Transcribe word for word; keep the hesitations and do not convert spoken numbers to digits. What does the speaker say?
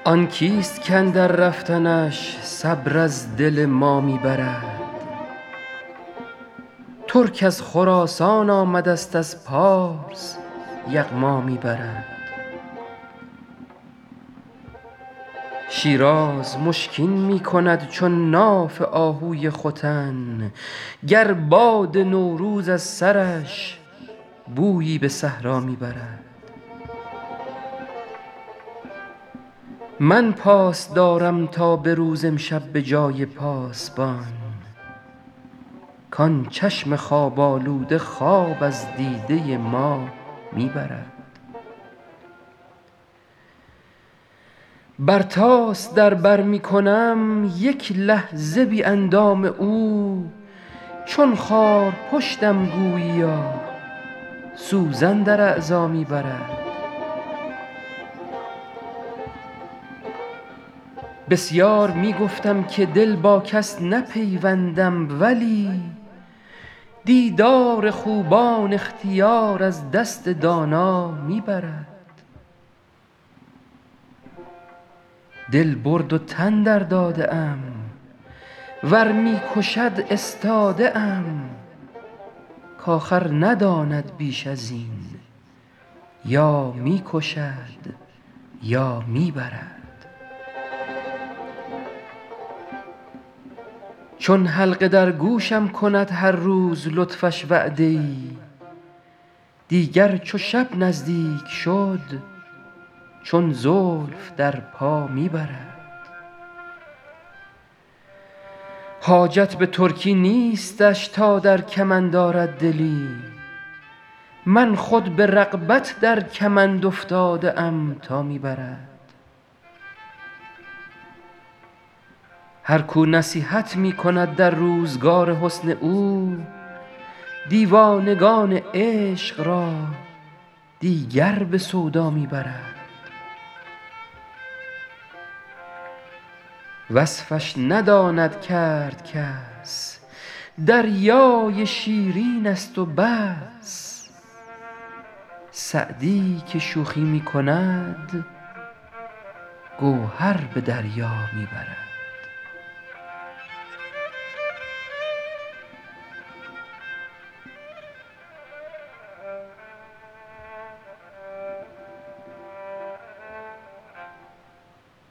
آن کیست کاندر رفتنش صبر از دل ما می برد؟ ترک از خراسان آمده ست از پارس یغما می برد. شیراز مشکین می کند چون ناف آهوی ختن، گر باد نوروز از سرش بویی به صحرا می برد. من پاس دارم تا به روز امشب به جای پاسبان، کآن چشم خواب آلوده خواب از دیده ما می برد. بر طاس در بر می کنم یک لحظه بی اندام او، چون خارپشتم گوییا سوزن در اعضا می برد. بسیار می گفتم که دل با کس نپیوندم، ولی دیدار خوبان اختیار از دست دانا می برد. دل برد و تن در داده ام، ور می کشد استاده ام، کآخر نداند بیش از این یا می کشد یا می برد. چون حلقه در گوشم کند هر روز لطفش وعده ای، دیگر چو شب نزدیک شد چون زلف در پا می برد. حاجت به ترکی نیستش تا در کمند آرد دلی، من خود به رغبت در کمند افتاده ام تا می برد. هر کو نصیحت می کند در روزگار حسن او، دیوانگان عشق را دیگر به سودا می برد. وصفش نداند کرد کس، دریای شیرین است و بس، سعدی که شوخی می کند گوهر به دریا می برد.